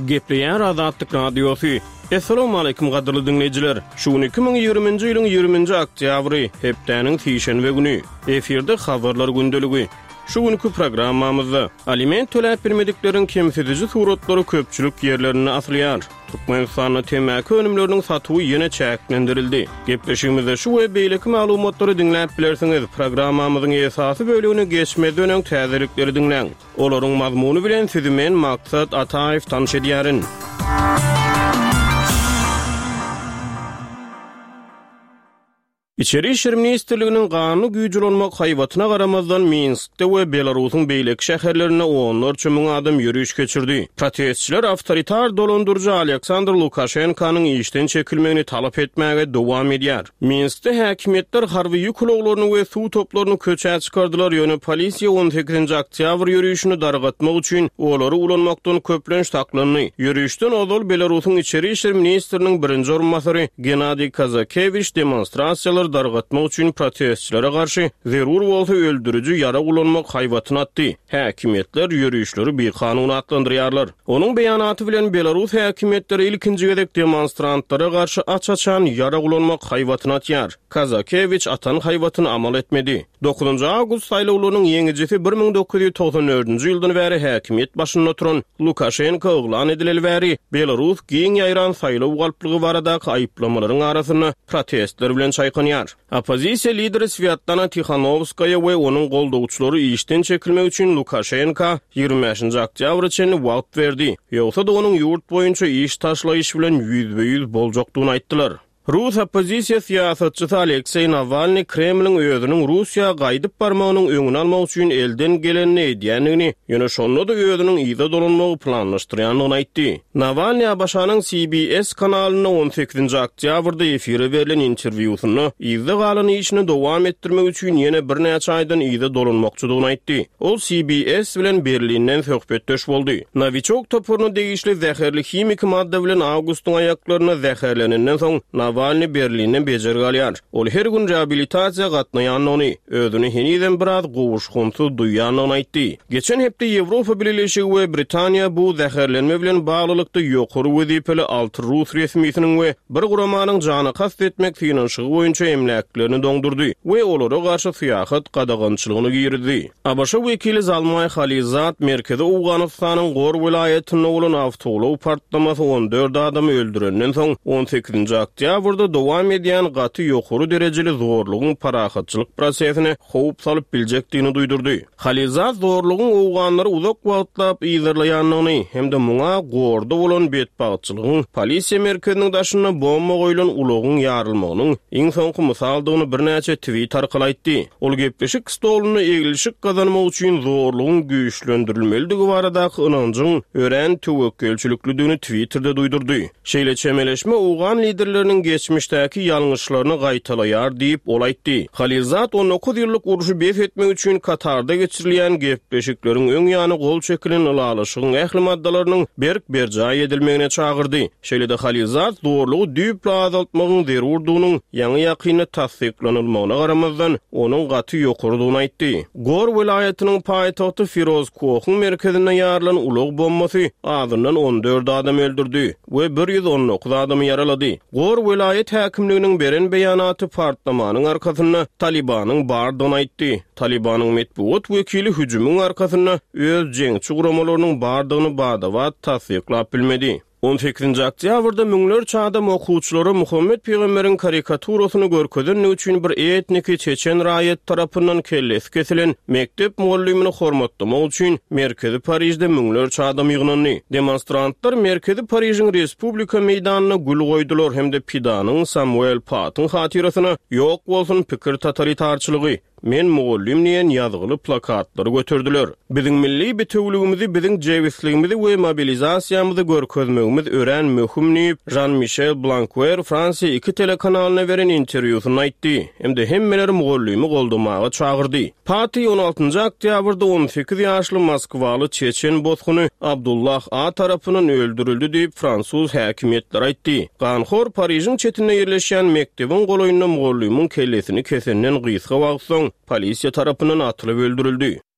Gepleyen Azatlyk Radiosu. Assalamu alaykum gaderly dinleyijiler. Şu 2020-nji ýylyň 20-nji oktýabry, hepdeniň şeýşenbe güni. Eferde habarlar gündeligi. Şu günkü programmamyzda aliment töläp bermedikleriň kemsiziji suratlary köpçülük ýerlerini aslýar. Türkmenistanyň temäki önümleriniň satywy ýene çäklendirildi. Gepleşigimizde şu we beýleki maglumatlary dinläp bilersiňiz. Programmamyzyň esasy bölügini geçmeden öň täzelikleri dinleň. Olaryň mazmuny bilen sizi men Maksat Ataev tanış edýärin. İçeri İşler Ministerliğinin kanunu güýçlenmek haýwatyna garamazdan Minskde we Belarusyň beýleki şäherlerine onlarça müň adam ýürüýüş geçirdi. Protestçiler awtoritar dolandyrjy Aleksandr Lukashenkanyň işden çekilmegini talap etmäge dowam edýär. Minskde häkimetler harby ýükloglaryny we suw toplaryny köçä çykardylar. Ýöne polisiýa 18-nji oktýabr ýürüýüşini dargatmak üçin olary ulanmakdan köplenç taklandy. Ýürüýüşden ozal Belarusyň içeri işler ministriniň birinji orunmasary Gennadiy Kazakevich demonstrasiýalar dargatmak üçin protestçilere garşy zerur bolsa öldürücü ýara ulanmak haýwatyna atdy. Häkimetler ýürüýüşleri bir kanun atlandyrýarlar. Onuň beýanaty bilen Belarus häkimetleri ilkinji gezek demonstrantlara garşy açaçan ýara ulanmak haýwatyna atýar. Kazakevich atan haýwatyny amal etmedi. 9-njy awgust saýlawlarynyň ýeňijisi 1994-nji ýyldan bäri häkimet başynda oturan Lukashenko oglan edileli bäri Belarus giň ýaýran saýlaw galplygy baradaky aýyplamalaryň arasyna protestler bilen çaýkanýar. Opozisiýa lideri Sviatlana Tikhanovskaya we onuň goldawçylary işden çekilmek üçin Lukashenko 25-nji oktýabr üçin wagt berdi. Ýogsa da onuň ýurt boýunça iş taşlaýyş bilen %100 boljokdugyny aýtdylar. Rus opozisiýa siýasatçysy Aleksey Navalny Kremliň özüniň Russiýa gaýdyp barmagynyň öňüni almak üçin elden gelenini edýändigini, ýöne şonda da özüniň ýyda dolanmagy planlaşdyrýanlygyny aýtdy. Navalny Abaşanyň CBS kanalyna 18-nji oktýabrda efire berilen interwýusyny ýyda galan işini dowam etdirmek üçin ýene bir näçe aýdan ýyda dolanmakçydygyny aýtdy. Ol CBS bilen Berlinden söhbetdeş boldy. Novichok topuryny degişli zäherli himik madda bilen awgustyň aýaklaryna zäherlenenden soň Navalny Berlinden bejer galýar. Ol her gün reabilitasiýa gatnaýanyny, özüni heniden biraz gowuşgunty duýanyny aýtdy. Geçen hepde Ýewropa Birleşigi we Britaniýa bu zäherlenme bilen baglylykda ýokary wezipeli 6 Rus resmiýetiniň we bir guramanyň jany kast etmek finansygy boýunça emläklerini doňdurdy we olara garşy syýasat gadagançylygyny girdi. Abaşa wekili Zalmay Khalizat merkezi Awganystanyň Gor vilayatyny bolan awtogulaw partlamasy 14 adamy öldürenden soň 18-nji oktýabr burada dowam edýän gaty ýokary derejeli zorlugyň parahatçylyk prosesine howp salyp biljekdigini duýdurdy. Khalizat zorlugyň owganlary uzak wagtlap ýygyrlaýanyny hemde muňa gorda bolan betbagçylygyň polisiýa merkeziniň daşyna bomba goýulan ulagyň ýarylmagynyň iň soňky mysaldygyny birnäçe tweet arkaly aýtdy. Ol gepleşik stoluny egilişik gazanmak üçin zorlugyň güýçlendirilmeligi baradaky ynanjyň ören töwekkülçilikligini Twitterda duýdurdy. Şeýle çemeleşme owgan liderleriniň geçmişdäki ýalňyşlaryny gaýtalaýar diýip ol aýtdy. Khalizat 19 ýyllyk uruşy bef etmek üçin Katarda geçirilýän gepleşikleriň öň ýany gol çekilen ulalyşygyň ähli maddalarynyň berk-berjaý edilmegine çagyrdy. Şeýle-de Khalizat zorlugy düýpli azaltmagyň zerurdugynyň ýaňy ýakyny tasdiklanylmagyna garamazdan onuň gaty ýokarydygyny aýtdy. Gor vilayatynyň paýtagty Firozkohyň merkezine ýarılan ulag bombasy azyndan 14 adam öldürdi we 119 adamy yaralady. Gor vilayet häkimliginiň beren beýanaty partlamanyň arkasynda Talibanyň bardygyny aýtdy. Talibanyň medbuat wekili hüjümüň arkasynda öz jeňçi guramalarynyň bardygyny badawat tasdiklap bilmedi. 18-nji oktýabrda müňlerçe adam okuwçylary Muhammed Peýgamberiň karikaturasyny görkezden üçin bir etniki çeçen raýat tarapyndan kelles kesilen mektep muallimini hormatlamak üçin merkezi Parisde müňlerçe adam ýygynandy. Demonstrantlar merkezi Paris'in Respublika meýdanyna gül goýdular hemde Pidanyň Samuel Patyň hatirasyna ýok bolsun pikir totalitarçylygy men muallim diýen ýazgyly plakatlary götürdüler. Biziň milli betewligimizi, biziň jewisligimizi we mobilizasiýamyzy görkezmegimiz ören möhüm diýip Jean-Michel Blanquer Fransiýa 2 telekanalyna beren interwýusyny aýtdy. Hemde hemmeleri muallimi goldamaga çagyrdy. Pati 16-njy oktýabrda 18 ýaşly Moskwaly çeçen bozguny Abdullah A tarapyndan öldürildi diýip Fransuz häkimetleri aýtdy. Ganhor Parysyň çetine ýerleşýän mektebiň goloýundan muallimiň kellesini kesenden gysga wagtsoň polisiýa tarapyndan atylyp öldürildi.